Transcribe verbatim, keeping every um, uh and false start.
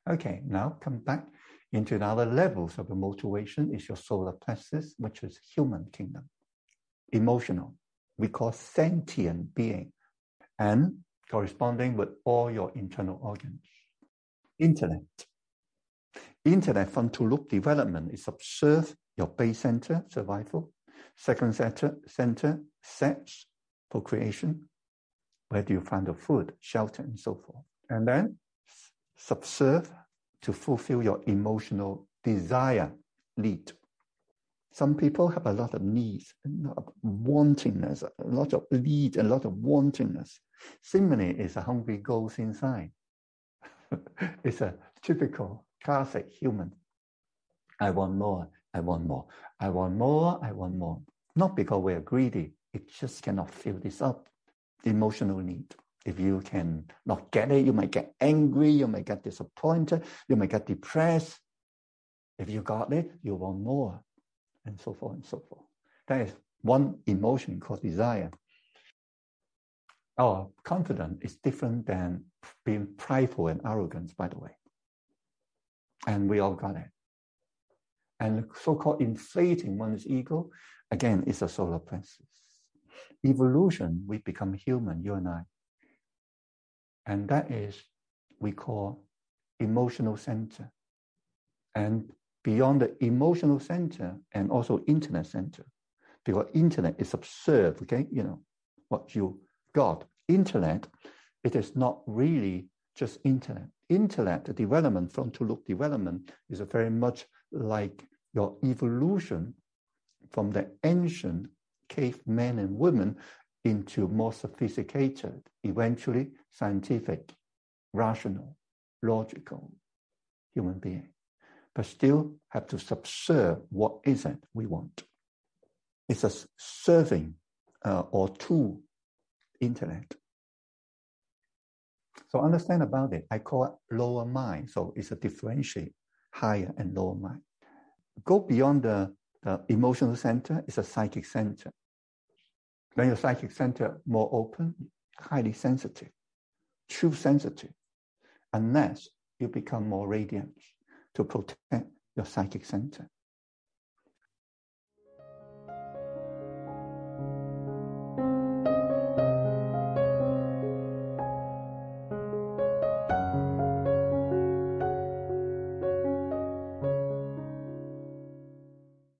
Okay, now come back into the other levels of the motivation is your solar plexus, which is human kingdom. Emotional, we call sentient being, and corresponding with all your internal organs. Intellect. Intellect from to-look development is observe your base center, survival. Second center, center, sex, procreation. Where do you find the food, shelter, and so forth? And then subserve to fulfill your emotional desire need. Some people have a lot of needs, a lot of wantingness, a lot of need, a lot of wantingness. Similarly, it's a hungry ghost inside. It's a typical, classic human. I want more, I want more, I want more, I want more. Not because we're greedy, it just cannot fill this up. The emotional need. If you can not get it, you might get angry, you might get disappointed, you might get depressed. If you got it, you want more, and so forth and so forth. That is one emotion called desire. Our confidence is different than being prideful and arrogant, by the way. And we all got it. And so-called inflating one's ego, again, is a solar plexus. Evolution, we become human, you and I. And that is, we call emotional center. And beyond the emotional center and also internet center, because internet is observed, okay, you know, what you got. Internet, it is not really just internet. Internet, the development from to-look development is a very much like your evolution from the ancient cave men and women into more sophisticated, eventually scientific, rational, logical human being. But still have to subserve what is it we want. It's a serving uh, or tool intellect. So understand about it. I call it lower mind. So it's a differentiate higher and lower mind. Go beyond the, the emotional center, it's a psychic center. When your psychic center more open, highly sensitive, true sensitive, unless you become more radiant to protect your psychic center.